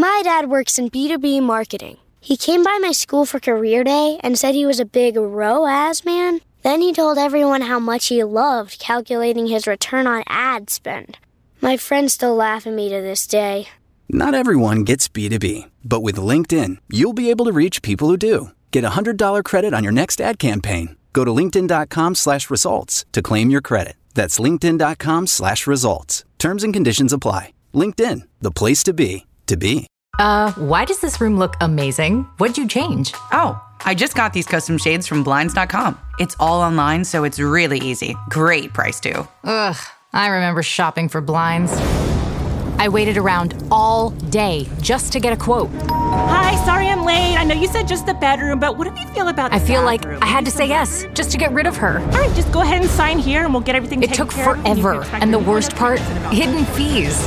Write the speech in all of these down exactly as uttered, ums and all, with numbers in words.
My dad works in B two B marketing. He came by my school for career day and said he was a big R O A S man. Then he told everyone how much he loved calculating his return on ad spend. My friends still laugh at me to this day. Not everyone gets B two B, but with LinkedIn, you'll be able to reach people who do. Get a one hundred dollars credit on your next ad campaign. Go to linkedin.com slash results to claim your credit. That's linkedin.com slash results. Terms and conditions apply. LinkedIn, the place to be, to be. Uh, why does this room look amazing? What'd you change? Oh, I just got these custom shades from Blinds dot com. It's all online, so it's really easy. Great price, too. Ugh, I remember shopping for blinds. I waited around all day just to get a quote. Hi, sorry I'm late. I know you said just the bedroom, but what do you feel about the I feel bathroom? like I had to say yes just to get rid of her. All right, just go ahead and sign here and we'll get everything It taken took care of. forever, and the worst part, hidden fees.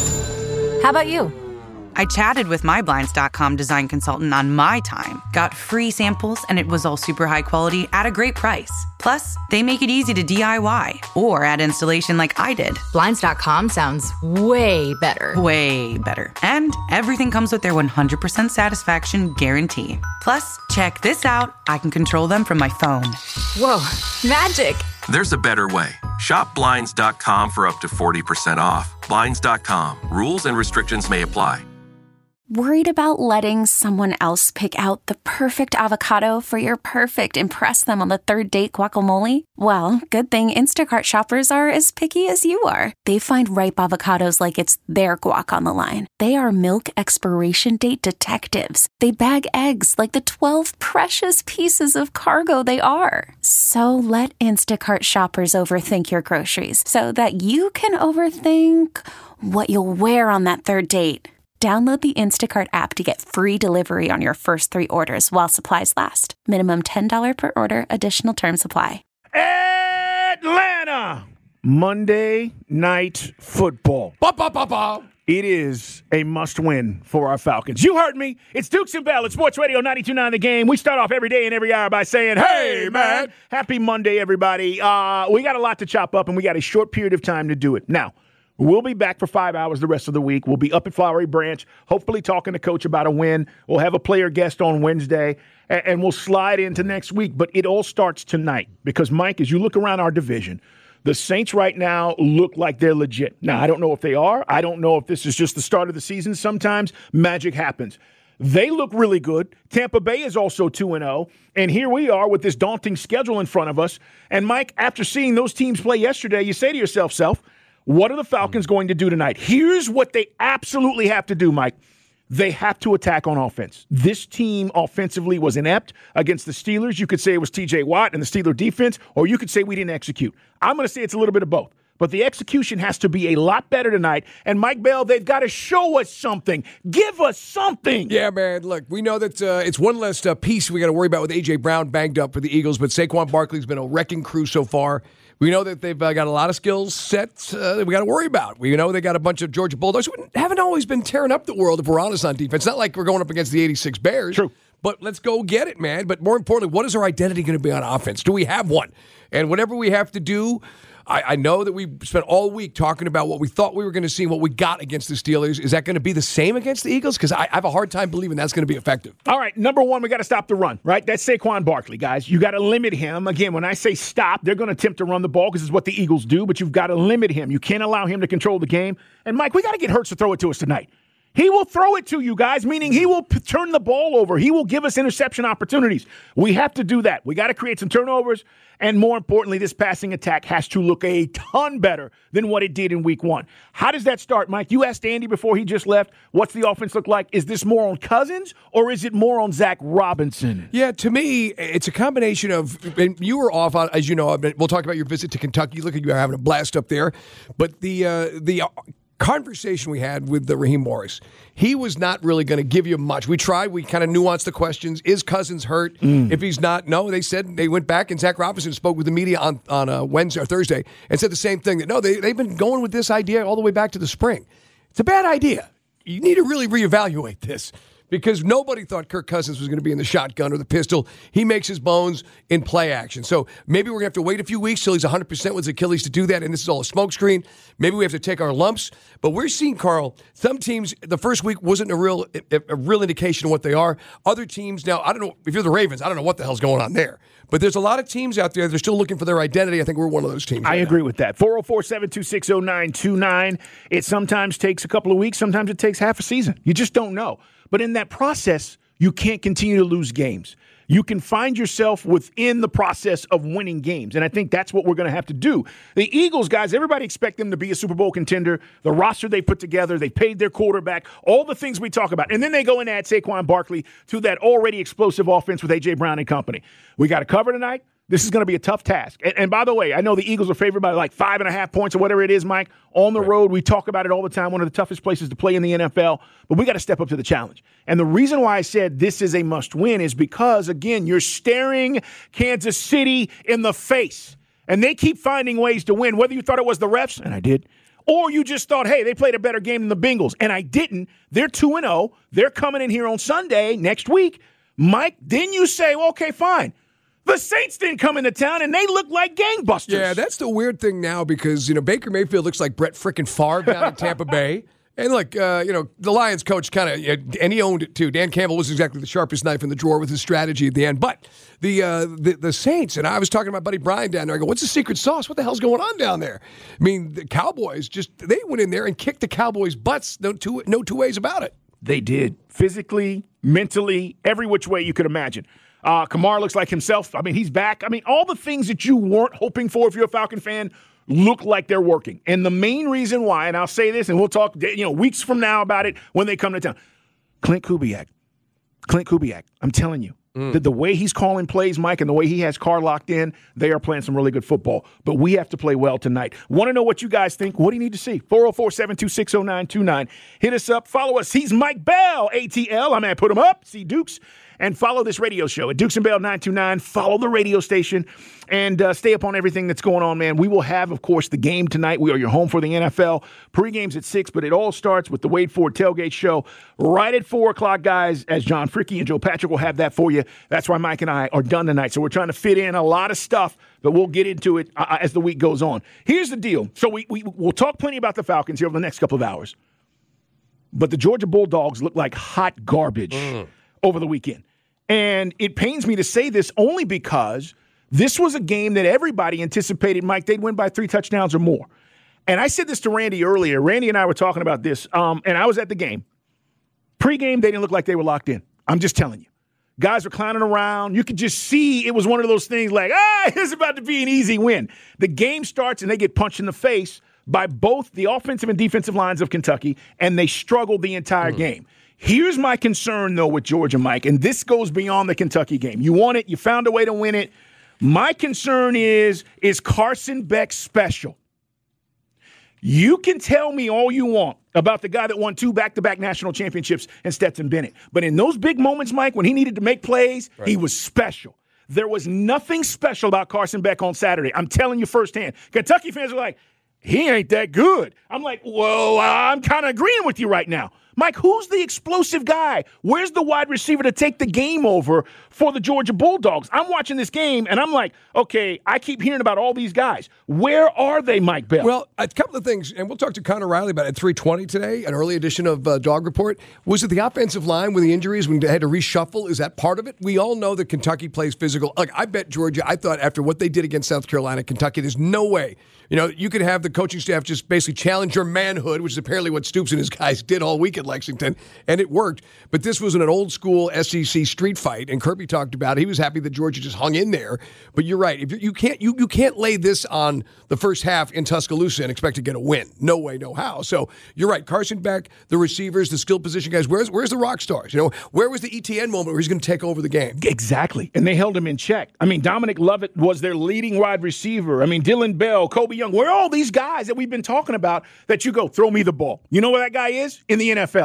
How about you? I chatted with my Blinds dot com design consultant on my time, got free samples, and it was all super high quality at a great price. Plus, they make it easy to D I Y or add installation like I did. Blinds dot com sounds way better. Way better. And everything comes with their one hundred percent satisfaction guarantee. Plus, check this out. I can control them from my phone. Whoa, magic. There's a better way. Shop Blinds dot com for up to forty percent off. Blinds dot com. Rules and restrictions may apply. Worried about letting someone else pick out the perfect avocado for your perfect impress them on the third date guacamole? Well, good thing Instacart shoppers are as picky as you are. They find ripe avocados like it's their guac on the line. They are milk expiration date detectives. They bag eggs like the twelve precious pieces of cargo they are. So let Instacart shoppers overthink your groceries so that you can overthink what you'll wear on that third date. Download the Instacart app to get free delivery on your first three orders while supplies last. Minimum ten dollars per order. Additional terms apply. Atlanta! Monday Night Football. Ba, ba, ba, ba. It is a must-win for our Falcons. You heard me. It's Dukes and Bell at Sports Radio ninety-two point nine The Game. We start off every day and every hour by saying, hey, man, happy Monday, everybody. Uh, we got a lot to chop up, and we got a short period of time to do it. Now, we'll be back for five hours the rest of the week. We'll be up at Flowery Branch, hopefully talking to Coach about a win. We'll have a player guest on Wednesday, and we'll slide into next week. But it all starts tonight because, Mike, as you look around our division, the Saints right now look like they're legit. Now, I don't know if they are. I don't know if this is just the start of the season. Sometimes magic happens. They look really good. Tampa Bay is also two and oh. And here we are with this daunting schedule in front of us. And, Mike, after seeing those teams play yesterday, you say to yourself, self, what are the Falcons going to do tonight? Here's what they absolutely have to do, Mike. They have to attack on offense. This team offensively was inept against the Steelers. You could say it was T J Watt and the Steeler defense, or you could say we didn't execute. I'm going to say it's a little bit of both. But the execution has to be a lot better tonight. And, Mike Bell, they've got to show us something. Give us something. Yeah, man. Look, we know that uh, it's one less uh, piece we got to worry about with A J Brown banged up for the Eagles, but Saquon Barkley's been a wrecking crew so far. We know that they've uh, got a lot of skills sets uh, that we got to worry about. We know they got a bunch of Georgia Bulldogs who haven't always been tearing up the world if we're honest on defense. It's not like we're going up against the eighty-six Bears. True. But let's go get it, man. But more importantly, what is our identity going to be on offense? Do we have one? And whatever we have to do, I, I know that we spent all week talking about what we thought we were going to see and what we got against the Steelers. Is that going to be the same against the Eagles? Because I, I have a hard time believing that's going to be effective. All right, number one, we got to stop the run, right? That's Saquon Barkley, guys. You got to limit him. Again, when I say stop, they're going to attempt to run the ball because it's what the Eagles do, but you've got to limit him. You can't allow him to control the game. And, Mike, we got to get Hurts to throw it to us tonight. He will throw it to you guys, meaning he will p- turn the ball over. He will give us interception opportunities. We have to do that. We got to create some turnovers, and more importantly, this passing attack has to look a ton better than what it did in week one. How does that start, Mike? You asked Andy before he just left, what's the offense look like? Is this more on Cousins, or is it more on Zach Robinson? Yeah, to me, it's a combination of, and you were off, on, as you know, we'll talk about your visit to Kentucky. Look at you having a blast up there. But the uh, the conversation we had with the Raheem Morris, he was not really going to give you much. We tried. We kind of nuanced the questions. Is Cousins hurt? Mm. If he's not, no. They said they went back, and Zach Robinson spoke with the media on, on a Wednesday or Thursday and said the same thing, that no, they, they've been going with this idea all the way back to the spring. It's a bad idea. You need to really reevaluate this because nobody thought Kirk Cousins was going to be in the shotgun or the pistol. He makes his bones in play action. So maybe we're going to have to wait a few weeks till he's one hundred percent with his Achilles to do that, and this is all a smokescreen. Maybe we have to take our lumps. But we're seeing, Carl, some teams, the first week wasn't a real a, a real indication of what they are. Other teams, now, I don't know, if you're the Ravens, I don't know what the hell's going on there. But there's a lot of teams out there that are still looking for their identity. I think we're one of those teams. I right agree now. with that. four oh four, seven two six, oh nine two nine. It sometimes takes a couple of weeks. Sometimes it takes half a season. You just don't know. But in that process, you can't continue to lose games. You can find yourself within the process of winning games. And I think that's what we're going to have to do. The Eagles, guys, everybody expect them to be a Super Bowl contender. The roster they put together, they paid their quarterback, all the things we talk about. And then they go and add Saquon Barkley to that already explosive offense with A J. Brown and company. We got to cover tonight. This is going to be a tough task. And, and by the way, I know the Eagles are favored by like five and a half points or whatever it is, Mike. On the road, we talk about it all the time, one of the toughest places to play in the N F L. But we got to step up to the challenge. And the reason why I said this is a must-win is because, again, you're staring Kansas City in the face. And they keep finding ways to win, whether you thought it was the refs, and I did, or you just thought, hey, they played a better game than the Bengals, and I didn't. They're two and oh. They're coming in here on Sunday next week. Mike, then you say, well, okay, fine. The Saints didn't come into town, and they look like gangbusters. Yeah, that's the weird thing now because, you know, Baker Mayfield looks like Brett frickin' Favre down in Tampa Bay. And, look, uh, you know, the Lions coach kind of, uh, and he owned it, too. Dan Campbell was exactly the sharpest knife in the drawer with his strategy at the end. But the uh, the, the Saints, and I was talking to my buddy Brian down there. I go, what's the secret sauce? What the hell's going on down there? I mean, the Cowboys just, they went in there and kicked the Cowboys' butts. No two, no two ways about it. They did. Physically, mentally, every which way you could imagine. Uh, Kamara looks like himself. I mean, he's back. I mean, all the things that you weren't hoping for if you're a Falcon fan look like they're working. And the main reason why, and I'll say this, and we'll talk you know weeks from now about it when they come to town. Clint Kubiak. Clint Kubiak. I'm telling you. Mm. The, the way he's calling plays, Mike, and the way he has Carr locked in, they are playing some really good football. But we have to play well tonight. Want to know what you guys think? What do you need to see? four oh four, seven two six, oh nine two nine. Hit us up. Follow us. He's Mike Bell, A T L. I'm at Put Him Up. See Dukes. And follow this radio show at Dukes and Bell nine two nine. Follow the radio station and uh, stay up on everything that's going on, man. We will have, of course, the game tonight. We are your home for the N F L. Pre-game's at six, but it all starts with the Wade Ford Tailgate Show right at four o'clock, guys, as John Fricky and Joe Patrick will have that for you. That's why Mike and I are done tonight. So we're trying to fit in a lot of stuff, but we'll get into it uh, as the week goes on. Here's the deal. So we, we, we'll talk plenty about the Falcons here over the next couple of hours. But the Georgia Bulldogs look like hot garbage mm. over the weekend. And it pains me to say this only because this was a game that everybody anticipated, Mike, they'd win by three touchdowns or more. And I said this to Randy earlier. Randy and I were talking about this, um, and I was at the game. Pre-game, they didn't look like they were locked in. I'm just telling you. Guys were clowning around. You could just see it was one of those things like, ah, this is about to be an easy win. The game starts, and they get punched in the face by both the offensive and defensive lines of Kentucky, and they struggled the entire mm. game. Here's my concern, though, with Georgia, Mike, and this goes beyond the Kentucky game. You won it. You found a way to win it. My concern is, is Carson Beck special? You can tell me all you want about the guy that won two back-to-back national championships in Stetson Bennett. But in those big moments, Mike, when he needed to make plays, right. he was special. There was nothing special about Carson Beck on Saturday. I'm telling you firsthand. Kentucky fans are like, he ain't that good. I'm like, well, I'm kind of agreeing with you right now. Mike, who's the explosive guy? Where's the wide receiver to take the game over for the Georgia Bulldogs? I'm watching this game, and I'm like, okay, I keep hearing about all these guys. Where are they, Mike Bell? Well, a couple of things, and we'll talk to Connor Riley about it at three twenty today, an early edition of uh, Dog Report. Was it the offensive line with the injuries when they had to reshuffle? Is that part of it? We all know that Kentucky plays physical. Like, I bet Georgia, I thought after what they did against South Carolina, Kentucky, there's no way. You know, you could have the coaching staff just basically challenge your manhood, which is apparently what Stoops and his guys did all week at Lexington, and it worked. But this was an old-school S E C street fight, and Kirby talked about it. He was happy that Georgia just hung in there. But you're right. If you, you can't you, you can't lay this on the first half in Tuscaloosa and expect to get a win. No way, no how. So you're right. Carson Beck, the receivers, the skill position guys, where's where's the rock stars? You know, where was the E T N moment where he's going to take over the game? Exactly. And they held him in check. I mean, Dominic Lovett was their leading wide receiver. I mean, Dylan Bell, Kobe Young, where are all these guys that we've been talking about that you go, throw me the ball? You know where that guy is? In the N F L.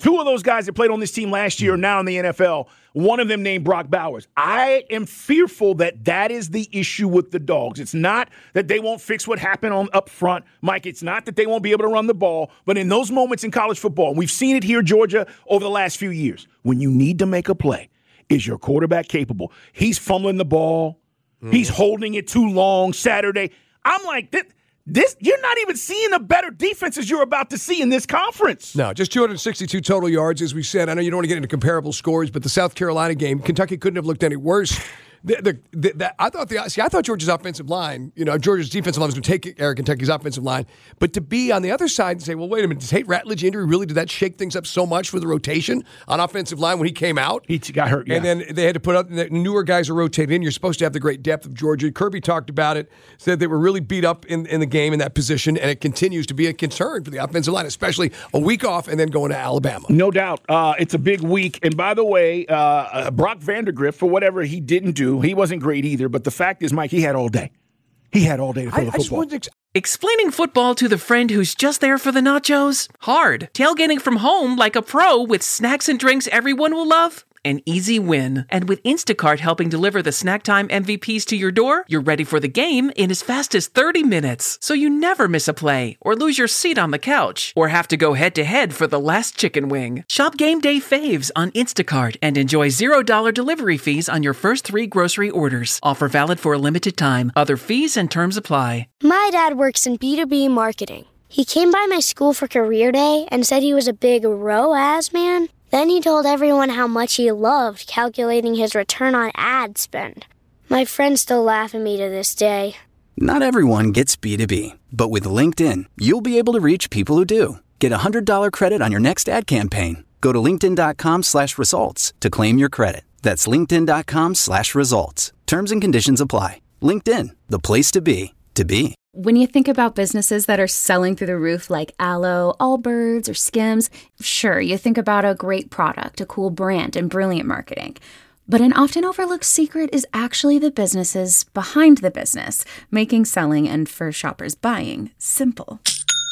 Two of those guys that played on this team last year are now in the N F L. One of them named Brock Bowers. I am fearful that that is the issue with the Dogs. It's not that they won't fix what happened on up front, Mike. It's not that they won't be able to run the ball. But in those moments in college football, and we've seen it here, Georgia, over the last few years, when you need to make a play, is your quarterback capable? He's fumbling the ball. Mm. He's holding it too long Saturday. I'm like, this, this, you're not even seeing the better defenses you're about to see in this conference. No, just two hundred sixty-two total yards, as we said. I know you don't want to get into comparable scores, but the South Carolina game, Kentucky couldn't have looked any worse. The, the, the, the, I thought the see, I thought Georgia's offensive line, you know, Georgia's defensive line was going to take Eric Kentucky's offensive line, but to be on the other side and say, well, wait a minute, does Tate Ratledge injury really did that shake things up so much for the rotation on offensive line when he came out? He got hurt, yeah. And then they had to put up the newer guys are rotated in. You're supposed to have the great depth of Georgia. Kirby talked about it, said they were really beat up in, in the game in that position, and it continues to be a concern for the offensive line, especially a week off and then going to Alabama. No doubt. Uh, it's a big week. And by the way, uh, uh, Brock Vandagriff, for whatever he didn't do, he wasn't great either. But the fact is, Mike, he had all day. He had all day to throw I, the I football. Ex- Explaining football to the friend who's just there for the nachos? Hard. Tailgating from home like a pro with snacks and drinks everyone will love? An easy win. And with Instacart helping deliver the snack time M V Ps to your door, you're ready for the game in as fast as thirty minutes. So you never miss a play, or lose your seat on the couch, or have to go head-to-head for the last chicken wing. Shop Game Day Faves on Instacart and enjoy zero dollars delivery fees on your first three grocery orders. Offer valid for a limited time. Other fees and terms apply. My dad works in B two B marketing. He came by my school for career day and said he was a big R O A S man. Then he told everyone how much he loved calculating his return on ad spend. My friends still laugh at me to this day. Not everyone gets B two B, but with LinkedIn, you'll be able to reach people who do. Get a one hundred dollars credit on your next ad campaign. Go to linkedin.com slash results to claim your credit. That's linkedin.com slash results. Terms and conditions apply. LinkedIn, the place to be, to be. When you think about businesses that are selling through the roof like Aloe, Allbirds, or Skims, sure, you think about a great product, a cool brand, and brilliant marketing. But an often overlooked secret is actually the businesses behind the business, making selling and, for shoppers, buying simple.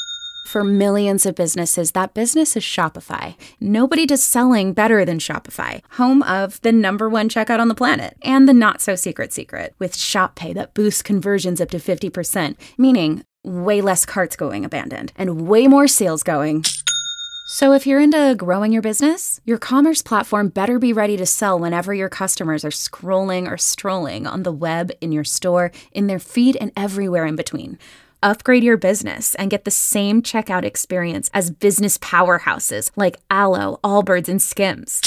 For millions of businesses, that business is Shopify. Nobody does selling better than Shopify, home of the number one checkout on the planet, and the not-so-secret secret, with Shop Pay that boosts conversions up to fifty percent, meaning way less carts going abandoned, and way more sales going. So if you're into growing your business, your commerce platform better be ready to sell whenever your customers are scrolling or strolling on the web, in your store, in their feed, and everywhere in between. Upgrade your business and get the same checkout experience as business powerhouses like Aloe, Allbirds, and Skims.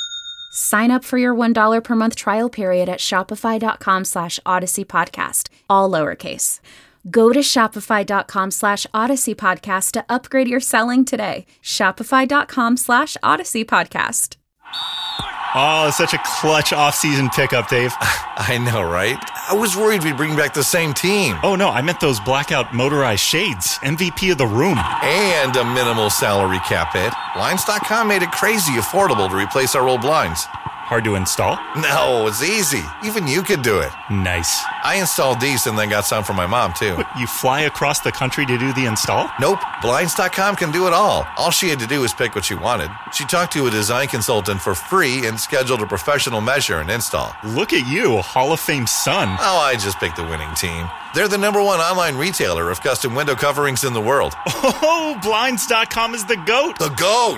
Sign up for your one dollar per month trial period at shopify.com slash Odyssey Podcast, all lowercase. Go to shopify.com slash Odyssey Podcast to upgrade your selling today. Shopify.com slash Odyssey Podcast. Oh, such a clutch off-season pickup, Dave. I know, right? I was worried we'd bring back the same team. Oh, no, I meant those blackout motorized shades. M V P of the room. And a minimal salary cap hit. Blinds dot com made it crazy affordable to replace our old blinds. Hard to install? No, it's easy. Even you could do it. Nice. I installed these and then got some for my mom, too. What, you fly across the country to do the install? Nope. Blinds dot com can do it all. All she had to do was pick what she wanted. She talked to a design consultant for free and scheduled a professional measure and install. Look at you, Hall of Fame son. Oh, I just picked the winning team. They're the number one online retailer of custom window coverings in the world. Oh, Blinds dot com is the GOAT. The GOAT!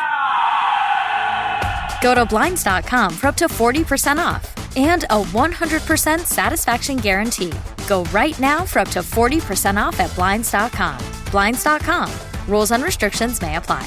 Go to Blinds dot com for up to forty percent off and a one hundred percent satisfaction guarantee. Go right now for up to forty percent off at Blinds dot com. Blinds dot com. Rules and restrictions may apply.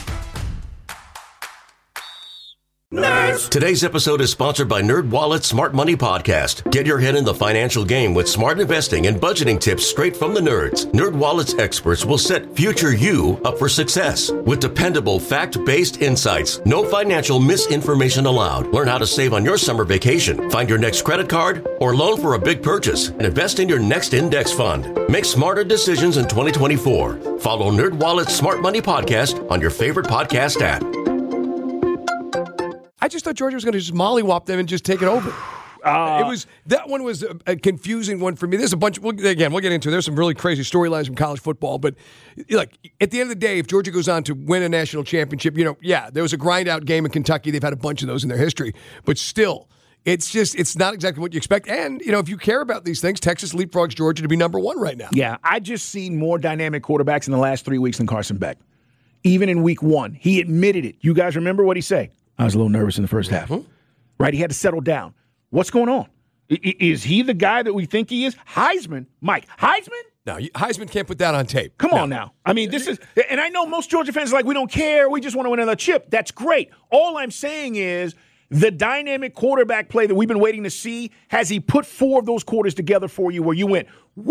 Nerds. Today's episode is sponsored by NerdWallet's Smart Money Podcast. Get your head in the financial game with smart investing and budgeting tips straight from the nerds. NerdWallet's experts will set future you up for success with dependable, fact-based insights. No financial misinformation allowed. Learn how to save on your summer vacation, find your next credit card, or loan for a big purchase, and invest in your next index fund. Make smarter decisions in twenty twenty-four. Follow NerdWallet's Smart Money Podcast on your favorite podcast app. I just thought Georgia was going to just mollywop them and just take it over. Uh, it was that one was a, a confusing one for me. There's a bunch. We'll, again, we'll get into it. There's some really crazy storylines from college football. But look, at the end of the day, if Georgia goes on to win a national championship, you know, yeah, there was a grind out game in Kentucky. They've had a bunch of those in their history, but still. It's just, it's not exactly what you expect. And, you know, if you care about these things, Texas leapfrogs Georgia to be number one right now. Yeah, I just seen more dynamic quarterbacks in the last three weeks than Carson Beck. Even in week one, he admitted it. You guys remember what he said? I was a little nervous in the first half. Mm-hmm. Right? He had to settle down. What's going on? I- is he the guy that we think he is? Heisman? Mike, Heisman? No, Heisman can't put that on tape. Come no. on now. I mean, this is, and I know most Georgia fans are like, we don't care. We just want to win another chip. That's great. All I'm saying is, the dynamic quarterback play that we've been waiting to see, has he put four of those quarters together for you where you went,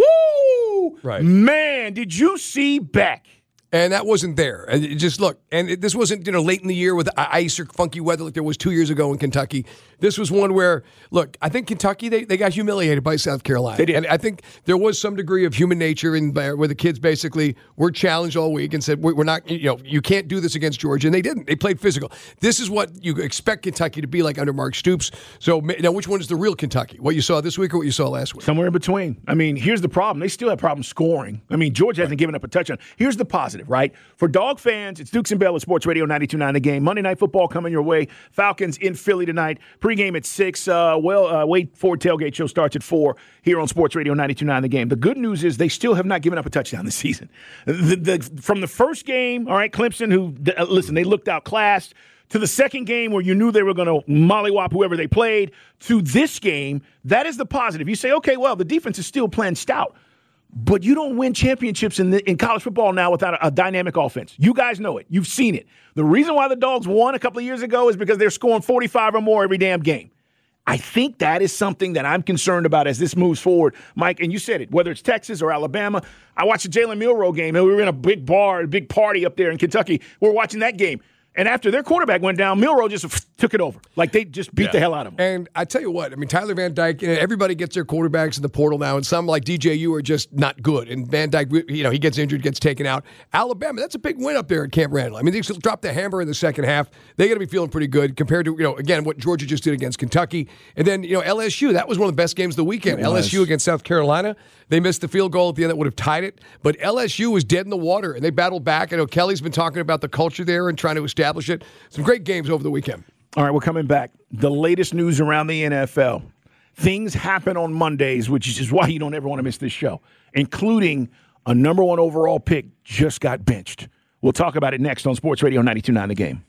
woo! Right. Man, did you see Beck? And that wasn't there. And it just look, and it, this wasn't, you know, late in the year with ice or funky weather like there was two years ago in Kentucky. This was one where, look, I think Kentucky, they, they got humiliated by South Carolina. They did. And I think there was some degree of human nature in there where the kids basically were challenged all week and said, we're not, you know, you can't do this against Georgia. And they didn't. They played physical. This is what you expect Kentucky to be like under Mark Stoops. So now which one is the real Kentucky? What you saw this week or what you saw last week? Somewhere in between. I mean, here's the problem. They still have problems scoring. I mean, Georgia hasn't given up a touchdown. Here's the positive, right? For Dog fans, it's Dukes and Bell at Sports Radio ninety-two point nine The Game. Monday Night Football coming your way. Falcons in Philly tonight. Pregame at six. Uh, well, uh, Wade Ford Tailgate Show starts at four here on Sports Radio ninety-two point nine The Game. The good news is they still have not given up a touchdown this season. The, the, from the first game, all right, Clemson, who, uh, listen, they looked outclassed, to the second game where you knew they were going to mollywop whoever they played, to this game, that is the positive. You say, okay, well, the defense is still playing stout. But you don't win championships in the, in college football now without a, a dynamic offense. You guys know it. You've seen it. The reason why the Dogs won a couple of years ago is because they're scoring forty-five or more every damn game. I think that is something that I'm concerned about as this moves forward, Mike. And you said it, whether it's Texas or Alabama. I watched the Jalen Milroe game, and we were in a big bar, a big party up there in Kentucky. We're watching that game. And after their quarterback went down, Milroe just took it over. Like, they just beat yeah. the hell out of him. And I tell you what, I mean, Tyler Van Dyke, you know, everybody gets their quarterbacks in the portal now, and some like D J U are just not good. And Van Dyke, you know, he gets injured, gets taken out. Alabama, that's a big win up there at Camp Randall. I mean, they dropped the hammer in the second half. They got to be feeling pretty good compared to, you know, again, what Georgia just did against Kentucky. And then, you know, L S U, that was one of the best games of the weekend. L S U against South Carolina. They missed the field goal at the end that would have tied it. But L S U was dead in the water, and they battled back. I know Kelly's been talking about the culture there and trying to establish it. Some great games over the weekend. All right, we're coming back. The latest news around the N F L. Things happen on Mondays, which is why you don't ever want to miss this show, including a number one overall pick just got benched. We'll talk about it next on Sports Radio ninety-two point nine The Game.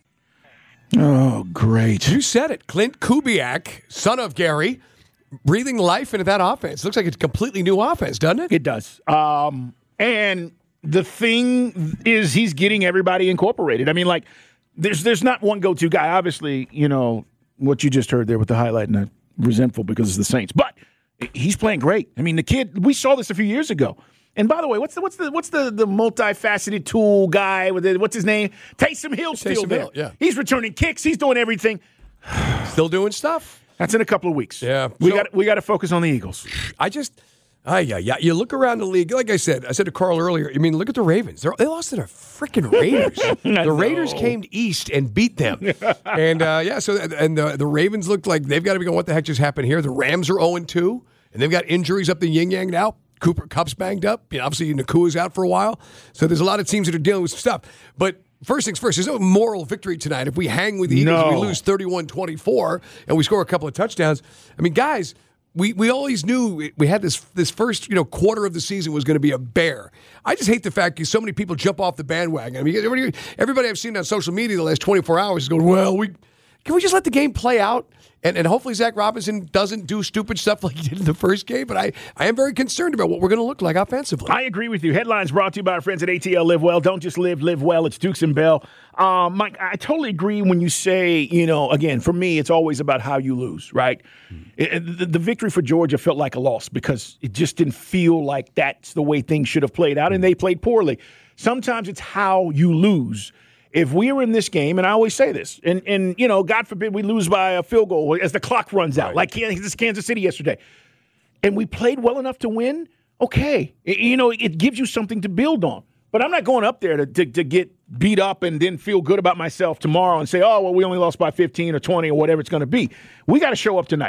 Oh, great. You said it. Clint Kubiak, son of Gary, breathing life into that offense. Looks like it's a completely new offense, doesn't it? It does. Um, and the thing is he's getting everybody incorporated. I mean, like, there's there's not one go-to guy. Obviously, you know, what you just heard there with the highlight, and I'm resentful because it's the Saints. But he's playing great. I mean, the kid, we saw this a few years ago. And by the way, what's the what's the what's the, the multifaceted tool guy with it? What's his name? Taysom Hill's still Taysom there. Hill, yeah. He's returning kicks. He's doing everything. Still doing stuff. That's in a couple of weeks. Yeah. We so, got we got to focus on the Eagles. I just Ah, yeah, yeah. You look around the league, like I said, I said to Carl earlier, I mean, look at the Ravens. They're, they lost to the freaking Raiders. The Raiders came east and beat them. And, uh, yeah, so and the, the Ravens look like they've got to be going, what the heck just happened here? The Rams are oh and two, and they've got injuries up the yin-yang now. Cooper Kupp's banged up. You know, obviously, Nakua's out for a while. So there's a lot of teams that are dealing with some stuff. But first things first, there's no moral victory tonight. If we hang with the Eagles, No. we lose thirty-one twenty-four, and we score a couple of touchdowns. I mean, guys, we, we always knew we had this this first you know quarter of the season was going to be a bear. I just hate the fact that so many people jump off the bandwagon. I mean, everybody, everybody I've seen on social media the last twenty-four hours is going, well, we can we just let the game play out? And, and hopefully Zach Robinson doesn't do stupid stuff like he did in the first game. But I, I am very concerned about what we're going to look like offensively. I agree with you. Headlines brought to you by our friends at A T L Live Well. Don't just live, live well. It's Dukes and Bell. Um, Mike, I totally agree when you say, you know, again, for me, it's always about how you lose, right? Mm-hmm. It, the, the victory for Georgia felt like a loss because it just didn't feel like that's the way things should have played out, and they played poorly. Sometimes it's how you lose. If we were in this game, and I always say this, and, and you know, God forbid we lose by a field goal as the clock runs out, right. like this Kansas City yesterday, and we played well enough to win, okay. It, you know, it gives you something to build on. But I'm not going up there to, to, to get beat up and then feel good about myself tomorrow and say, oh, well, we only lost by fifteen or twenty or whatever it's going to be. We got to show up tonight.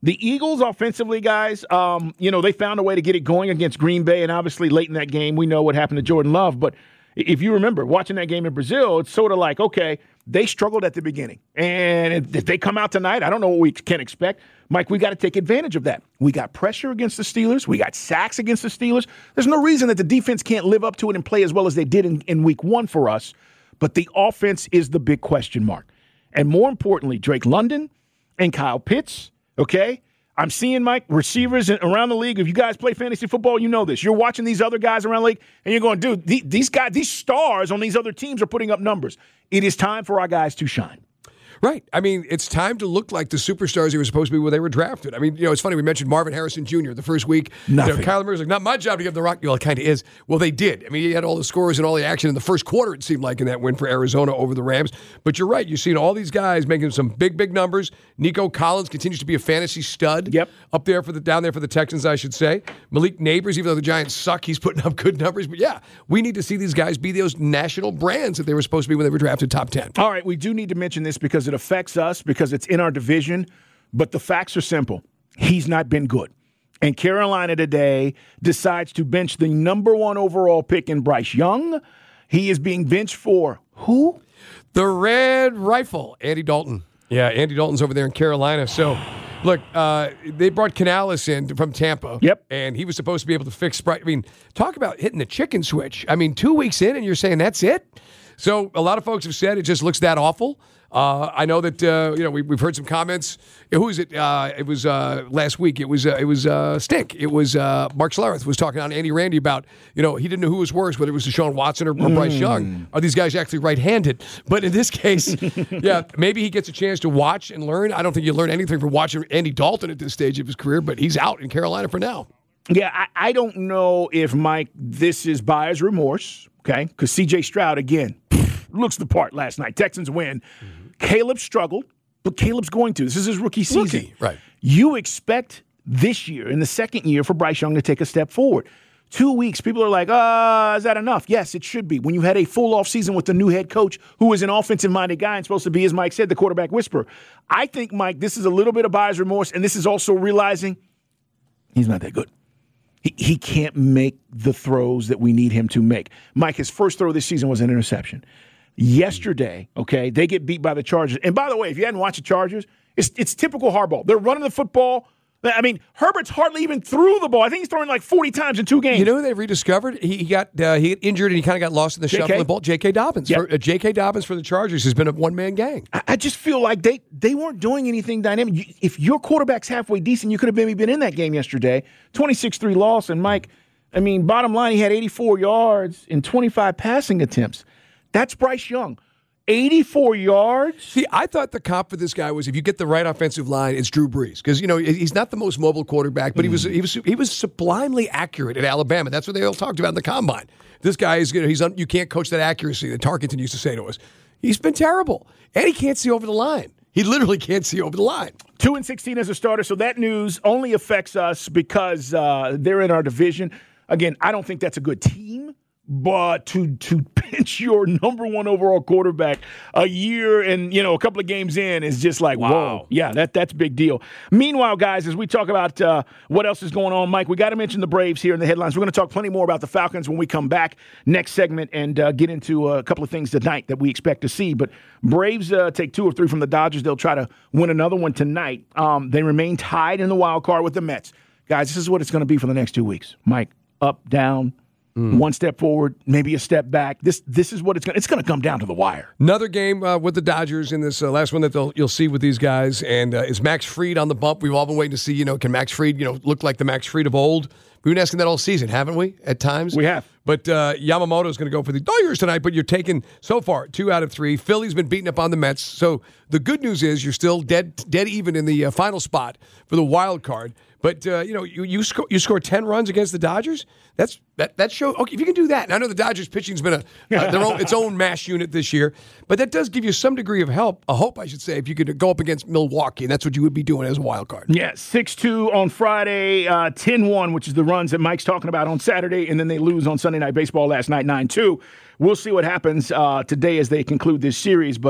The Eagles offensively, guys, um, you know, they found a way to get it going against Green Bay, and obviously late in that game, we know what happened to Jordan Love. But if you remember, watching that game in Brazil, it's sort of like, okay, they struggled at the beginning. And if they come out tonight, I don't know what we can expect. Mike, we got to take advantage of that. We got pressure against the Steelers. We got sacks against the Steelers. There's no reason that the defense can't live up to it and play as well as they did in, in week one for us. But the offense is the big question mark. And more importantly, Drake London and Kyle Pitts, okay? I'm seeing, Mike, receivers around the league. If you guys play fantasy football, you know this. You're watching these other guys around the league, and you're going, dude, these guys, these stars on these other teams are putting up numbers. It is time for our guys to shine. Right. I mean, it's time to look like the superstars they were supposed to be when they were drafted. I mean, you know, it's funny. We mentioned Marvin Harrison Junior the first week. Nothing. You know, Kyler Murray's like, not my job to give the rock. Well, it kind of is. Well, they did. I mean, he had all the scores and all the action in the first quarter, it seemed like, in that win for Arizona over the Rams. But you're right. You're seeing all these guys making some big, big numbers. Nico Collins continues to be a fantasy stud. Yep. Up there for the down there for the Texans, I should say. Malik Neighbors, even though the Giants suck, he's putting up good numbers. But yeah, we need to see these guys be those national brands that they were supposed to be when they were drafted top ten. All right, we do need to mention this because it affects us, because it's in our division, but the facts are simple. He's not been good. And Carolina today decides to bench the number one overall pick in Bryce Young. He is being benched for who? The Red Rifle, Andy Dalton. Yeah, Andy Dalton's over there in Carolina. So, look, uh, they brought Canales in from Tampa. Yep. And he was supposed to be able to fix Bryce. I mean, talk about hitting the chicken switch. I mean, two weeks in and you're saying that's it? So a lot of folks have said it just looks that awful. Uh, I know that uh, you know we, we've heard some comments. Who is it? Uh, it was uh, last week. It was uh, it was uh, Stink. It was uh, Mark Schlereth was talking on Andy Randy about you know he didn't know who was worse, whether it was Deshaun Watson or, or mm. Bryce Young. Are these guys actually right-handed? But in this case, yeah, maybe he gets a chance to watch and learn. I don't think you learn anything from watching Andy Dalton at this stage of his career, but he's out in Carolina for now. Yeah, I, I don't know if, Mike, this is buyer's remorse, okay? Because C J Stroud, again, looks the part last night. Texans win. Mm-hmm. Caleb struggled, but Caleb's going to. This is his rookie season. Rookie, right. You expect this year, in the second year, for Bryce Young to take a step forward. Two weeks, people are like, ah, uh, is that enough? Yes, it should be. When you had a full offseason with the new head coach who is an offensive-minded guy and supposed to be, as Mike said, the quarterback whisperer. I think, Mike, this is a little bit of buyer's remorse, and this is also realizing he's not that good. He, he can't make the throws that we need him to make. Mike, his first throw this season was an interception. Yesterday, okay, they get beat by the Chargers. And by the way, if you hadn't watched the Chargers, it's it's typical Harbaugh. They're running the football. I mean, Herbert's hardly even threw the ball. I think he's throwing like forty times in two games. You know who they rediscovered? He, he got uh, he got injured and he kind of got lost in the J K? shuffle of the ball. J K. Dobbins. Yep. For, uh, J K. Dobbins for the Chargers has been a one-man gang. I, I just feel like they, they weren't doing anything dynamic. You, if your quarterback's halfway decent, you could have maybe been in that game yesterday. twenty-six three loss. And, Mike, I mean, bottom line, he had eighty-four yards in twenty-five passing attempts. That's Bryce Young. eighty-four yards? See, I thought the comp for this guy was if you get the right offensive line, it's Drew Brees. Because, you know, he's not the most mobile quarterback, but mm. he was he was he was sublimely accurate at Alabama. That's what they all talked about in the combine. This guy is, you know, he's un, you can't coach that accuracy that Tarkenton used to say to us. He's been terrible. And he can't see over the line. He literally can't see over the line. two and sixteen as a starter, so that news only affects us because uh, they're in our division. Again, I don't think that's a good team. But to to pinch your number one overall quarterback a year and, you know, a couple of games in is just like, wow. Whoa. Yeah, that that's a big deal. Meanwhile, guys, as we talk about uh, what else is going on, Mike, we got to mention the Braves here in the headlines. We're going to talk plenty more about the Falcons when we come back next segment and uh, get into a couple of things tonight that we expect to see. But Braves uh, take two or three from the Dodgers. They'll try to win another one tonight. Um, they remain tied in the wild card with the Mets. Guys, this is what it's going to be for the next two weeks. Mike, up, down. Mm. One step forward, maybe a step back. This this is what it's going. It's going to come down to the wire. Another game uh, with the Dodgers in this uh, last one that you'll see with these guys. And uh, is Max Fried on the bump? We've all been waiting to see. You know, can Max Fried, you know, look like the Max Fried of old? We've been asking that all season, haven't we? At times, we have. But uh, Yamamoto is going to go for the Dodgers tonight. But you're taking so far two out of three. Philly's been beating up on the Mets. So the good news is you're still dead dead even in the uh, final spot for the wild card. But uh, you know, you you score you score ten runs against the Dodgers. That's that that show. Okay, if you can do that, and I know the Dodgers pitching's been a uh, their own its own mash unit this year, but that does give you some degree of help, a hope, I should say, if you could go up against Milwaukee, and that's what you would be doing as a wild card. Yeah, six two on Friday, uh, ten one, which is the runs that Mike's talking about on Saturday, and then they lose on Sunday Night Baseball last night, nine two. We'll see what happens uh, today as they conclude this series, but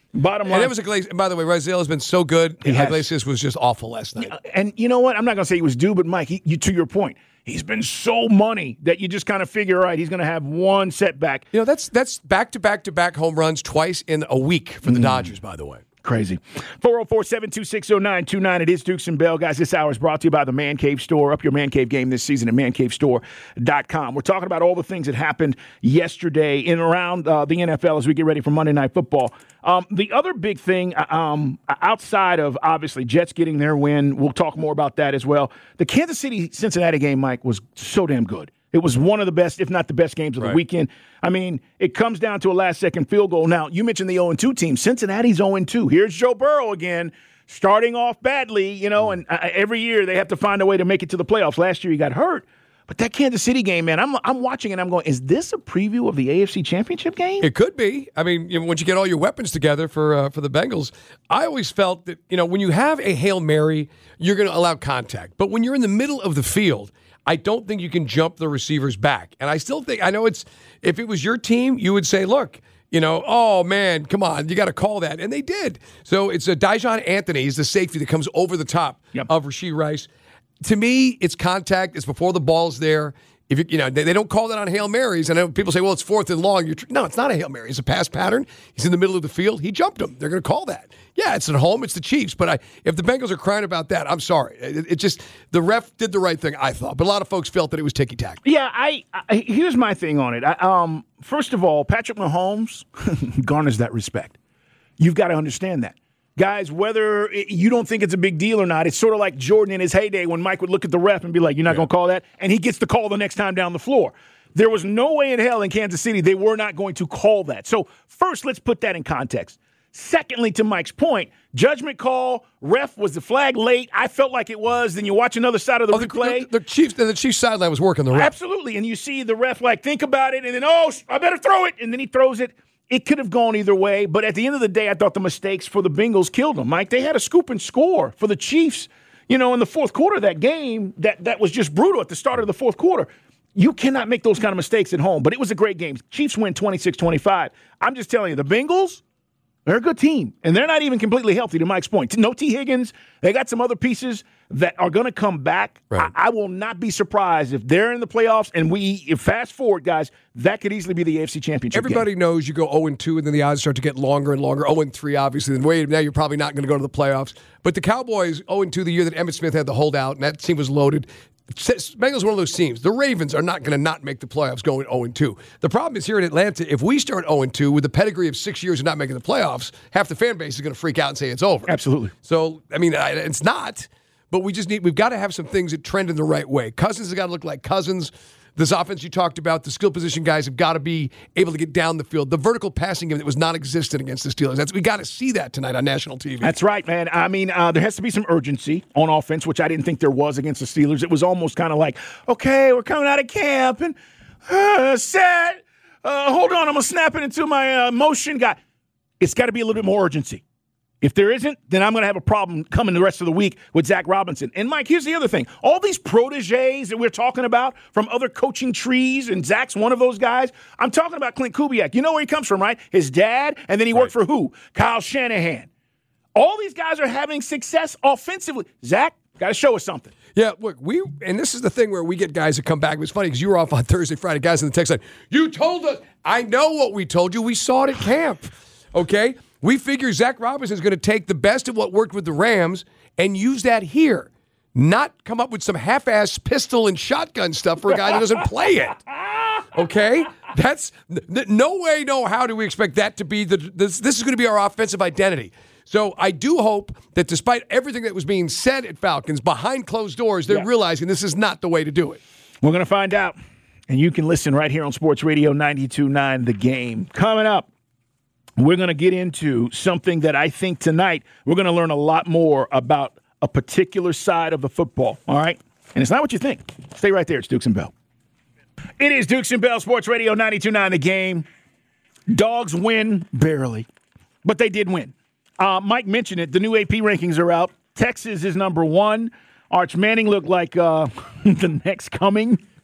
Bottom line. And that was Iglesias. By the way, Raziel has been so good. Iglesias was just awful last night. And you know what? I'm not going to say he was due, but Mike, he, you, to your point, he's been so money that you just kind of figure, all right, he's going to have one setback. You know, that's that's back-to-back-to-back home runs twice in a week for the mm. Dodgers, by the way. Crazy. four oh four, seven two six, oh nine two nine. It is Dukes and Bell. Guys, this hour is brought to you by the Man Cave Store. Up your Man Cave game this season at man cave store dot com. We're talking about all the things that happened yesterday in and around uh, the N F L as we get ready for Monday Night Football. Um, the other big thing, um, outside of, obviously, Jets getting their win, we'll talk more about that as well. The Kansas City-Cincinnati game, Mike, was so damn good. It was one of the best, if not the best games of right. the weekend. I mean, it comes down to a last-second field goal. Now, you mentioned the oh and two team. Cincinnati's oh and two. Here's Joe Burrow again, starting off badly, you know, and uh, every year they have to find a way to make it to the playoffs. Last year he got hurt. But that Kansas City game, man, I'm I'm watching and I'm going, is this a preview of the A F C Championship game? It could be. I mean, you know, once you get all your weapons together for uh, for the Bengals, I always felt that, you know, when you have a Hail Mary, you're going to allow contact. But when you're in the middle of the field, I don't think you can jump the receivers back. And I still think, I know it's, if it was your team, you would say, look, you know, oh, man, come on, you got to call that. And they did. So it's a Dijon Anthony is the safety that comes over the top yep. of Rashee Rice. To me, it's contact. It's before the ball's there. If you, you know, they, they don't call that on Hail Marys. And people say, well, it's fourth and long. You're tr-. No, it's not a Hail Mary. It's a pass pattern. He's in the middle of the field. He jumped him. They're going to call that. Yeah, it's at home. It's the Chiefs. But I, if the Bengals are crying about that, I'm sorry. It, it just, the ref did the right thing, I thought. But a lot of folks felt that it was ticky-tack. Yeah, I, I here's my thing on it. I, um, first of all, Patrick Mahomes garners that respect. You've got to understand that. Guys, whether it, you don't think it's a big deal or not, it's sort of like Jordan in his heyday when Mike would look at the ref and be like, you're not yeah. going to call that? And he gets the call the next time down the floor. There was no way in hell in Kansas City they were not going to call that. So first, let's put that in context. Secondly, to Mike's point, judgment call, ref, was the flag late? I felt like it was. Then you watch another side of the oh, replay. The, the, the Chiefs, the Chiefs sideline was working the ref. Absolutely. And you see the ref like, think about it, and then, oh, I better throw it. And then he throws it. It could have gone either way, but at the end of the day, I thought the mistakes for the Bengals killed them, Mike. They had a scoop and score for the Chiefs, you know, in the fourth quarter of that game. That, that was just brutal at the start of the fourth quarter. You cannot make those kind of mistakes at home, but it was a great game. Chiefs win twenty-six twenty-five. I'm just telling you, the Bengals, they're a good team, and they're not even completely healthy, to Mike's point. No T. Higgins. They got some other pieces that are going to come back. Right. I, I will not be surprised if they're in the playoffs, and we if fast forward, guys, that could easily be the A F C Championship Everybody game. knows you go oh and two, and then the odds start to get longer and longer. oh and three, obviously. Then wait, now you're probably not going to go to the playoffs. But the Cowboys, oh and two the year that Emmitt Smith had the holdout, and that team was loaded. Bengals one of those teams. The Ravens are not going to not make the playoffs going oh and two. The problem is here in Atlanta, if we start oh and two with the pedigree of six years of not making the playoffs, half the fan base is going to freak out and say it's over. Absolutely. So, I mean, it's not, but we just need, we've got to have some things that trend in the right way. Cousins has got to look like Cousins. This offense you talked about, the skill position guys have got to be able to get down the field. The vertical passing game that was non-existent against the Steelers. That's, we got to see that tonight on national T V. That's right, man. I mean, uh, there has to be some urgency on offense, which I didn't think there was against the Steelers. It was almost kind of like, okay, we're coming out of camp and uh, set. Uh, hold on, I'm going to snap it into my uh, motion guy. It's got to be a little bit more urgency. If there isn't, then I'm going to have a problem coming the rest of the week with Zach Robinson. And, Mike, here's the other thing. All these proteges that we're talking about from other coaching trees, and Zach's one of those guys, I'm talking about Clint Kubiak. You know where he comes from, right? His dad, and then he worked right. for who? Kyle Shanahan. All these guys are having success offensively. Zach, got to show us something. Yeah, look, we and this is the thing where we get guys that come back. It was funny because you were off on Thursday, Friday. Guys in the text line, you told us. I know what we told you. We saw it at camp, okay? We figure Zach Robinson is going to take the best of what worked with the Rams and use that here, not come up with some half-ass pistol and shotgun stuff for a guy that doesn't play it. Okay? That's no way, no how do we expect that to be the this, this is going to be our offensive identity. So I do hope that despite everything that was being said at Falcons, behind closed doors, they're yeah. realizing this is not the way to do it. We're going to find out, and you can listen right here on Sports Radio ninety-two point nine The Game. Coming up, we're going to get into something that I think tonight we're going to learn a lot more about a particular side of the football, all right? And it's not what you think. Stay right there. It's Dukes and Bell. It is Dukes and Bell, Sports Radio ninety-two point nine The Game. Dogs win barely, but they did win. Uh, Mike mentioned it. The new A P rankings are out. Texas is number one. Arch Manning looked like uh, the next coming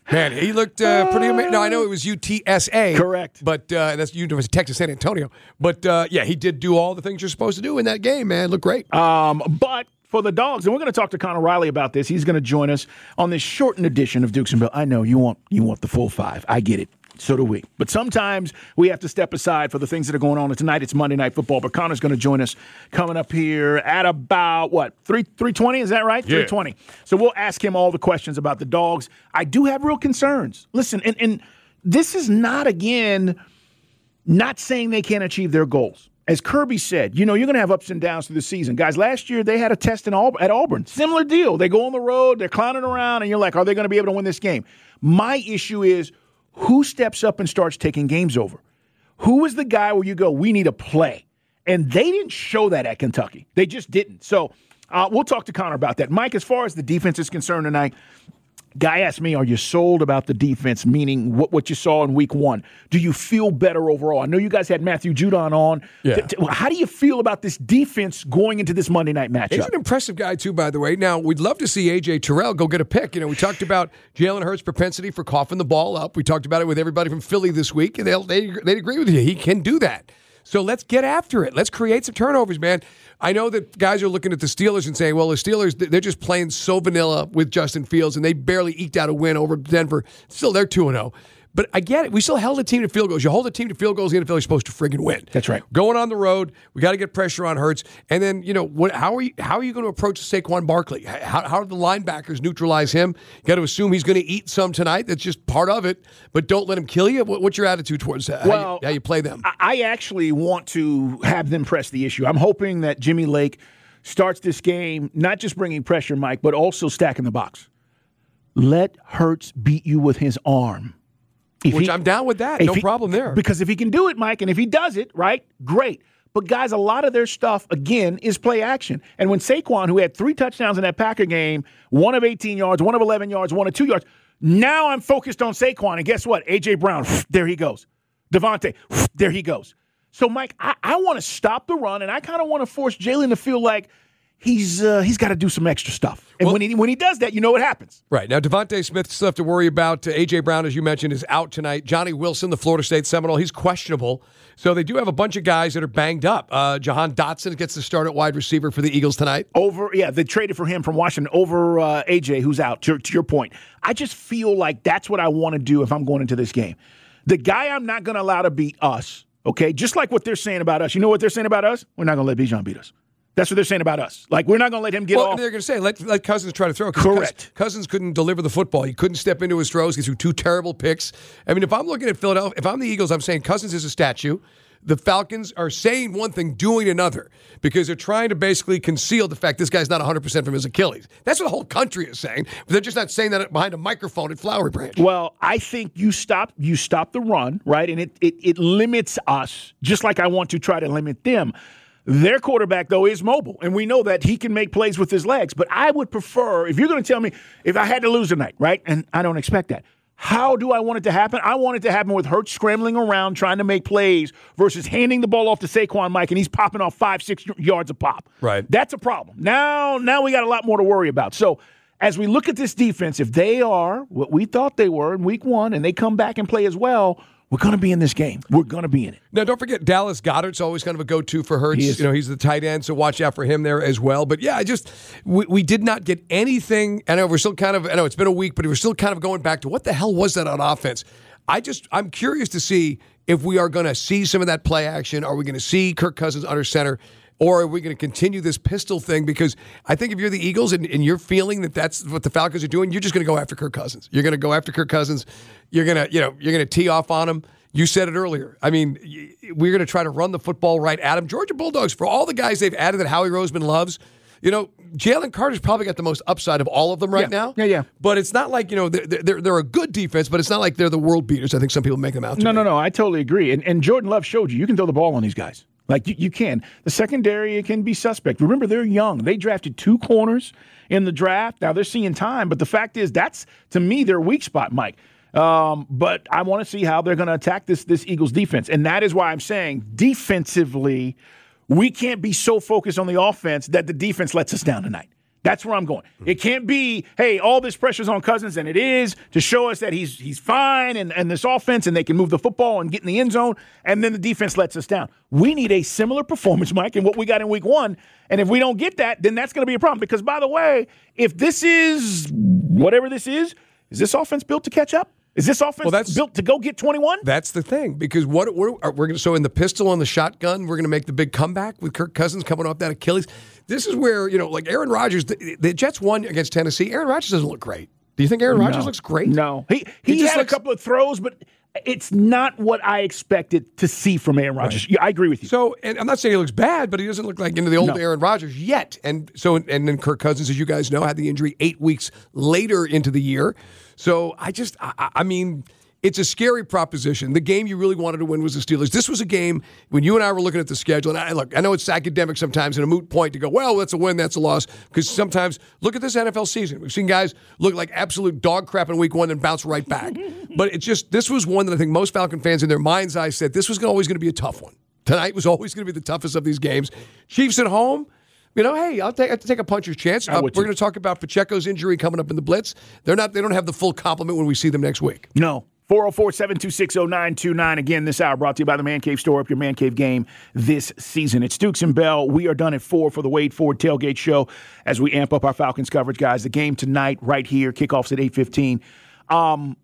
Man, he looked uh, pretty amazing. No, I know it was U T S A. Correct. But uh, that's University of Texas San Antonio. But, uh, yeah, he did do all the things you're supposed to do in that game, man. Looked great. Um, but for the Dogs, and we're going to talk to Connor Riley about this. He's going to join us on this shortened edition of Dukes and Bill. I know you want you want the full five. I get it. So do we. But sometimes we have to step aside for the things that are going on. And tonight it's Monday Night Football. But Connor's going to join us coming up here at about, what, three twenty? Is that right? Yeah. three twenty. So we'll ask him all the questions about the Dogs. I do have real concerns. Listen, and, and this is not, again, not saying they can't achieve their goals. As Kirby said, you know, you're going to have ups and downs through the season. Guys, last year they had a test in Aub- at Auburn. Similar deal. They go on the road, they're clowning around, and you're like, are they going to be able to win this game? My issue is, who steps up and starts taking games over? Who is the guy where you go, we need a play? And they didn't show that at Kentucky. They just didn't. So uh, we'll talk to Connor about that. Mike, as far as the defense is concerned tonight, guy asked me, are you sold about the defense, meaning what, what you saw in week one? Do you feel better overall? I know you guys had Matthew Judon on. Yeah. T- t- how do you feel about this defense going into this Monday night matchup? He's an impressive guy, too, by the way. Now, we'd love to see A J Terrell go get a pick. You know, we talked about Jalen Hurts' propensity for coughing the ball up. We talked about it with everybody from Philly this week, and they'll, they, they'd agree with you. He can do that. So let's get after it. Let's create some turnovers, man. I know that guys are looking at the Steelers and saying, well, the Steelers, they're just playing so vanilla with Justin Fields, and they barely eked out a win over Denver. Still, they're two and oh. But I get it. We still held a team to field goals. You hold a team to field goals, the N F L is supposed to friggin' win. That's right. Going on the road, we got to get pressure on Hurts. And then, you know, what? How are you How are you going to approach Saquon Barkley? How, how do the linebackers neutralize him? You got to assume he's going to eat some tonight. That's just part of it. But don't let him kill you. What, what's your attitude towards that? Well, how, you, how you play them? I actually want to have them press the issue. I'm hoping that Jimmy Lake starts this game not just bringing pressure, Mike, but also stacking the box. Let Hurts beat you with his arm. If Which he, I'm down with that. No he, problem there. Because if he can do it, Mike, and if he does it, right, great. But, guys, a lot of their stuff, again, is play action. And when Saquon, who had three touchdowns in that Packer game, one of eighteen yards, one of eleven yards, one of two yards, now I'm focused on Saquon. And guess what? A J. Brown, there he goes. Devontae, there he goes. So, Mike, I, I want to stop the run, and I kind of want to force Jalen to feel like he's uh, he's got to do some extra stuff. And well, when he when he does that, you know what happens. Right. Now, Devontae Smith still have to worry about. Uh, A J. Brown, as you mentioned, is out tonight. Johnny Wilson, the Florida State Seminole, he's questionable. So they do have a bunch of guys that are banged up. Uh, Jahan Dotson gets the start at wide receiver for the Eagles tonight. Over, yeah, they traded for him from Washington over uh, A J, who's out, to, to your point. I just feel like that's what I want to do if I'm going into this game. The guy I'm not going to allow to beat us, okay, just like what they're saying about us. You know what they're saying about us? We're not going to let Bijan beat us. That's what they're saying about us. Like, we're not going to let him get well, off. They're going to say, let, let Cousins try to throw. Correct. Cousins couldn't deliver the football. He couldn't step into his throws. He threw two terrible picks. I mean, if I'm looking at Philadelphia, if I'm the Eagles, I'm saying Cousins is a statue. The Falcons are saying one thing, doing another, because they're trying to basically conceal the fact this guy's not one hundred percent from his Achilles. That's what the whole country is saying. But they're just not saying that behind a microphone at Flowery Branch. Well, I think you stop you stop the run, right? And it, it, it limits us, just like I want to try to limit them. Their quarterback, though, is mobile, and we know that he can make plays with his legs. But I would prefer, if you're going to tell me, if I had to lose tonight, right, and I don't expect that, how do I want it to happen? I want it to happen with Hurts scrambling around trying to make plays versus handing the ball off to Saquon, Mike, and he's popping off five, six yards a pop. Right. That's a problem. Now, now we got a lot more to worry about. So as we look at this defense, if they are what we thought they were in week one and they come back and play as well, we're going to be in this game. We're going to be in it. Now, don't forget, Dallas Goedert's always kind of a go-to for Hurts. He is. You know, he's the tight end, so watch out for him there as well. But, yeah, I just we, we did not get anything. I know we're still kind of – I know it's been a week, but we're still kind of going back to what the hell was that on offense? I just – I'm curious to see if we are going to see some of that play action. Are we going to see Kirk Cousins under center? Or are we going to continue this pistol thing? Because I think if you're the Eagles and, and you're feeling that that's what the Falcons are doing, you're just going to go after Kirk Cousins. You're going to go after Kirk Cousins. You're going to, you know, you're going to tee off on him. You said it earlier. I mean, we're going to try to run the football right at him. Georgia Bulldogs, for all the guys they've added that Howie Roseman loves, you know, Jalen Carter's probably got the most upside of all of them right yeah. now. Yeah, yeah. But it's not like, you know, they're, they're, they're a good defense, but it's not like they're the world beaters. I think some people make them out to No, be. no, no. I totally agree. And, and Jordan Love showed you, you can throw the ball on these guys. Like, you, you can. The secondary can be suspect. Remember, they're young. They drafted two corners in the draft. Now, they're seeing time. But the fact is, that's, to me, their weak spot, Mike. Um, but I want to see how they're going to attack this, this Eagles defense. And that is why I'm saying, defensively, we can't be so focused on the offense that the defense lets us down tonight. That's where I'm going. It can't be, hey, all this pressure's on Cousins, and it is to show us that he's he's fine and, and this offense, and they can move the football and get in the end zone, and then the defense lets us down. We need a similar performance, Mike, in what we got in week one. And if we don't get that, then that's going to be a problem. Because, by the way, if this is whatever this is, is this offense built to catch up? Is this offense well, that's, built to go get twenty-one? That's the thing, because what we're, we're going to so in the pistol and the shotgun, we're going to make the big comeback with Kirk Cousins coming off that Achilles. This is where, you know, like Aaron Rodgers, the, the Jets won against Tennessee. Aaron Rodgers doesn't look great. Do you think Aaron Rodgers no. looks great? No. He he, he just had looks, a couple of throws, but it's not what I expected to see from Aaron Rodgers. Right. Yeah, I agree with you. So, and I'm not saying he looks bad, but he doesn't look like into the old no. Aaron Rodgers yet. And so, and then Kirk Cousins, as you guys know, had the injury eight weeks later into the year. So I just, I, I mean... It's a scary proposition. The game you really wanted to win was the Steelers. This was a game when you and I were looking at the schedule, and I look, I know it's academic sometimes and a moot point to go, well, that's a win, that's a loss, because sometimes, look at this N F L season. We've seen guys look like absolute dog crap in week one and bounce right back. But it's just, this was one that I think most Falcon fans in their mind's eye said, this was always going to be a tough one. Tonight was always going to be the toughest of these games. Chiefs at home. You know, hey, I'll take, I'll take a puncher's chance. Uh, we're going to talk about Pacheco's injury coming up in the blitz. They're not, they don't have the full complement when we see them next week. No. four oh four, seven two six, oh nine two nine. Again, this hour brought to you by the Man Cave Store. Up your Man Cave game this season. It's Dukes and Bell. We are done at four for the Wade Ford Tailgate Show as we amp up our Falcons coverage, guys. The game tonight, right here. Kickoff's at eight fifteen. Um,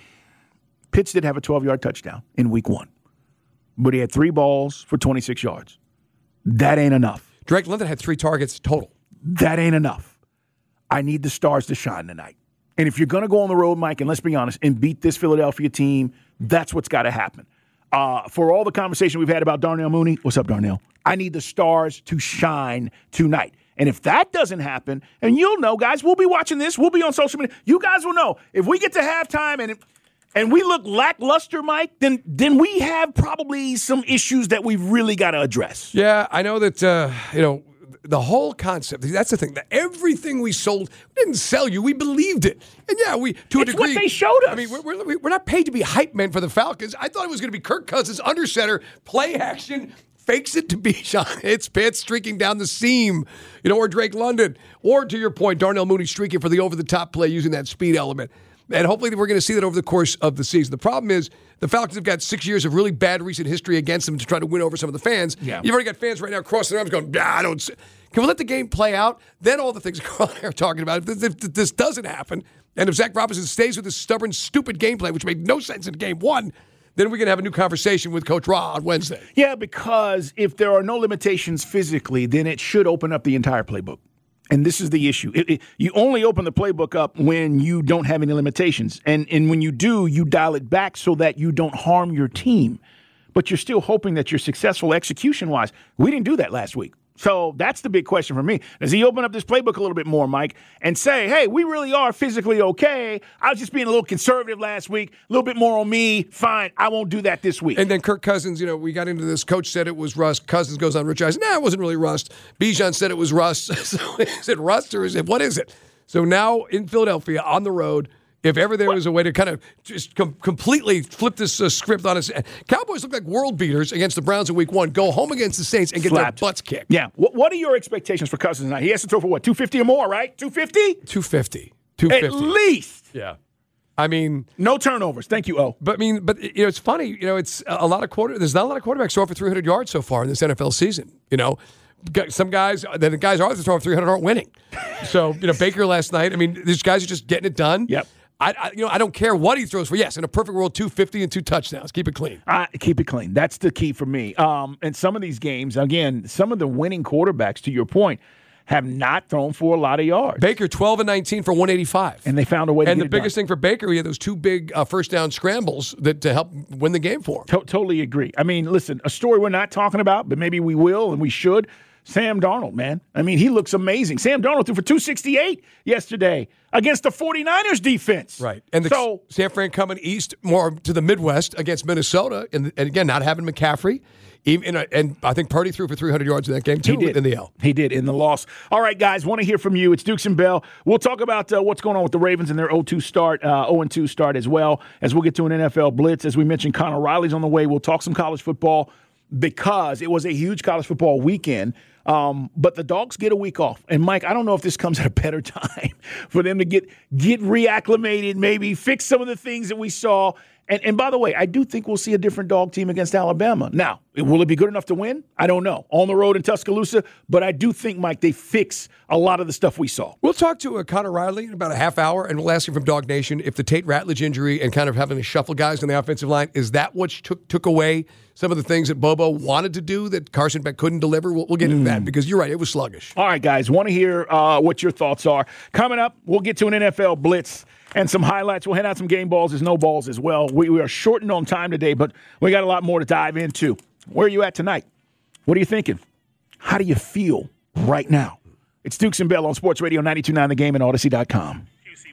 Pitts did have a twelve-yard touchdown in week one, but he had three balls for twenty-six yards. That ain't enough. Drake London had three targets total. That ain't enough. I need the stars to shine tonight. And if you're going to go on the road, Mike, and let's be honest, and beat this Philadelphia team, that's what's got to happen. Uh, for all the conversation we've had about Darnell Mooney, what's up, Darnell? I need the stars to shine tonight. And if that doesn't happen, and you'll know, guys, we'll be watching this. We'll be on social media. You guys will know. If we get to halftime and and we look lackluster, Mike, then then we have probably some issues that we've really got to address. Yeah, I know that, uh, you know, the whole concept, that's the thing, that everything we sold, we didn't sell you, we believed it. And yeah, we, to a it's degree. It's what they showed us. I mean, we're, we're, we're not paid to be hype men for the Falcons. I thought it was going to be Kirk Cousins, under center, play action, fakes it to Bijan. It's Pitts streaking down the seam, you know, or Drake London. Or, to your point, Darnell Mooney streaking for the over-the-top play using that speed element. And hopefully we're going to see that over the course of the season. The problem is the Falcons have got six years of really bad recent history against them to try to win over some of the fans. Yeah. You've already got fans right now crossing their arms going, nah, I don't see. Can we let the game play out? Then all the things Carl and I are talking about. If, if, if this doesn't happen, and if Zach Robinson stays with this stubborn, stupid game plan, which made no sense in game one, then we're going to have a new conversation with Coach Ra on Wednesday. Yeah, because if there are no limitations physically, then it should open up the entire playbook. And this is the issue. It, it, you only open the playbook up when you don't have any limitations. And, and when you do, you dial it back so that you don't harm your team. But you're still hoping that you're successful execution-wise. We didn't do that last week. So that's the big question for me. Does he open up this playbook a little bit more, Mike, and say, hey, we really are physically okay. I was just being a little conservative last week, a little bit more on me. Fine, I won't do that this week. And then Kirk Cousins, you know, we got into this. Coach said it was rust. Cousins goes on Rich Eisen. Nah, it wasn't really rust. Bijan said it was rust. So is it rust or is it, what is it? So now in Philadelphia on the road, if ever there was a way to kind of just com- completely flip this uh, script on us, Cowboys look like world beaters against the Browns in week one, go home against the Saints and get Flapped. their butts kicked. Yeah. What, what are your expectations for Cousins tonight? He has to throw for what, two fifty or more, right? two fifty? two fifty. two fifty. At least. Yeah. I mean, no turnovers. Thank you, O. But I mean, but you know, it's funny. You know, it's a lot of quarter. There's not a lot of quarterbacks throwing for three hundred yards so far in this N F L season. You know, some guys, the guys are throwing for three hundred aren't winning. So you know, Baker last night. I mean, these guys are just getting it done. Yep. I, I, you know, I don't care what he throws for. Yes, in a perfect world, two fifty and two touchdowns. Keep it clean. Uh, keep it clean. That's the key for me. Um, and some of these games, again, some of the winning quarterbacks, to your point, have not thrown for a lot of yards. Baker, twelve and nineteen for one eighty-five. And they found a way to and get the it biggest done. thing for Baker, he had those two big uh, first down scrambles that to help win the game for him. To- totally agree. I mean, listen, a story we're not talking about, but maybe we will and we should. Sam Darnold, man. I mean, he looks amazing. Sam Darnold threw for two sixty-eight yesterday against the 49ers defense. Right. And the so, San Fran coming east more to the Midwest against Minnesota. And, and again, not having McCaffrey. Even, and I think Purdy threw for three hundred yards in that game, too, he did. in the L. He did, in the loss. All right, guys, want to hear from you. It's Dukes and Bell. We'll talk about uh, what's going on with the Ravens and their oh two start, uh, oh and two start as well, as we'll get to an N F L blitz. As we mentioned, Connor Riley's on the way. We'll talk some college football because it was a huge college football weekend. Um, but the dogs get a week off. And, Mike, I don't know if this comes at a better time for them to get get reacclimated, maybe fix some of the things that we saw. And, and by the way, I do think we'll see a different dog team against Alabama. Now, will it be good enough to win? I don't know. On the road in Tuscaloosa. But I do think, Mike, they fix a lot of the stuff we saw. We'll talk to uh, Connor Riley in about a half hour, and we'll ask him from Dog Nation if the Tate Ratledge injury and kind of having to shuffle guys on the offensive line, is that what took took away some of the things that Bobo wanted to do that Carson Beck couldn't deliver? We'll, we'll get into mm. that because you're right, it was sluggish. All right, guys, want to hear uh, what your thoughts are. Coming up, we'll get to an N F L blitz and some highlights. We'll hand out some game balls. There's no balls as well. We, we are shortened on time today, but we got a lot more to dive into. Where are you at tonight? What are you thinking? How do you feel right now? It's Dukes and Bell on Sports Radio ninety-two point nine The Game and Odyssey dot com.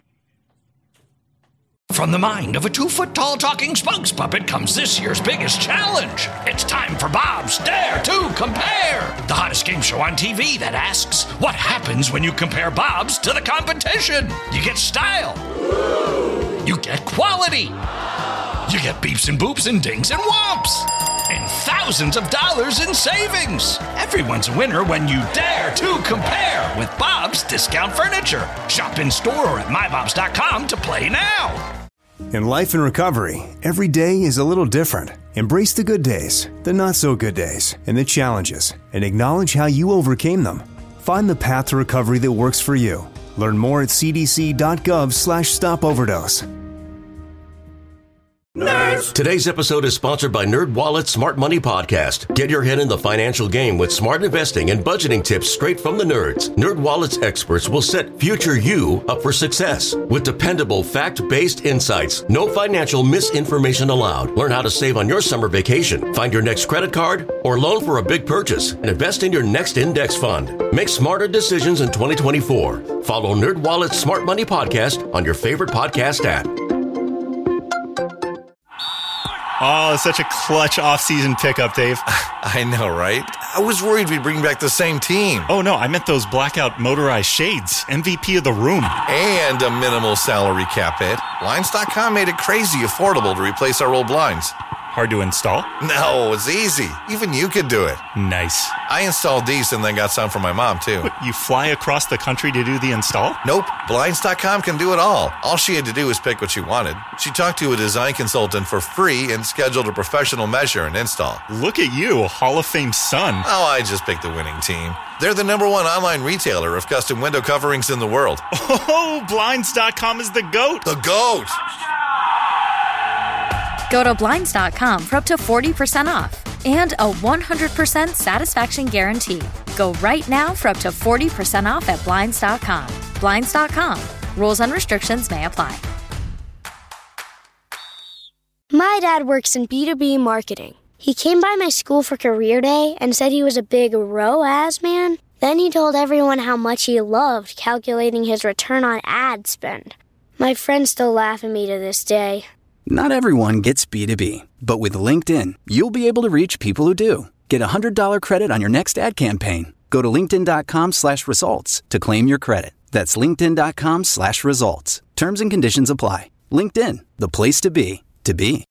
From the mind of a two-foot-tall talking spokes puppet comes this year's biggest challenge. It's time for Bob's Dare to Compare, the hottest game show on T V that asks, what happens when you compare Bob's to the competition? You get style. You get quality. You get beeps and boops and dings and whomps. And thousands of dollars in savings. Everyone's a winner when you dare to compare with Bob's Discount Furniture. Shop in store or at my bobs dot com to play now. In life and recovery, every day is a little different. Embrace the good days, the not so good days, and the challenges, and acknowledge how you overcame them. Find the path to recovery that works for you. Learn more at c d c dot gov slash stop overdose. Nerds. Today's episode is sponsored by NerdWallet's Smart Money Podcast. Get your head in the financial game with smart investing and budgeting tips straight from the nerds. NerdWallet's experts will set future you up for success with dependable, fact-based insights. No financial misinformation allowed. Learn how to save on your summer vacation, find your next credit card, or loan for a big purchase, and invest in your next index fund. Make smarter decisions in twenty twenty-four. Follow NerdWallet's Smart Money Podcast on your favorite podcast app. Oh, such a clutch off-season pickup, Dave. I know, right? I was worried we'd bring back the same team. Oh, no, I meant those blackout motorized shades. M V P of the room. And a minimal salary cap hit. Blinds dot com made it crazy affordable to replace our old blinds. Hard to install? No, it's easy. Even you could do it. Nice. I installed these and then got some for my mom, too. What, you fly across the country to do the install? Nope. Blinds dot com can do it all. All she had to do was pick what she wanted. She talked to a design consultant for free and scheduled a professional measure and install. Look at you, Hall of Fame son. Oh, I just picked the winning team. They're the number one online retailer of custom window coverings in the world. Oh, Blinds dot com is the GOAT. The GOAT! Go to Blinds dot com for up to forty percent off and a one hundred percent satisfaction guarantee. Go right now for up to forty percent off at Blinds dot com. Blinds dot com. Rules and restrictions may apply. My dad works in B two B marketing. He came by my school for career day and said he was a big R O A S man. Then he told everyone how much he loved calculating his return on ad spend. My friends still laugh at me to this day. Not everyone gets B two B, but with LinkedIn, you'll be able to reach people who do. Get a one hundred dollars credit on your next ad campaign. Go to linkedin dot com slash results to claim your credit. That's linkedin dot com slash results. Terms and conditions apply. LinkedIn, the place to be, to be.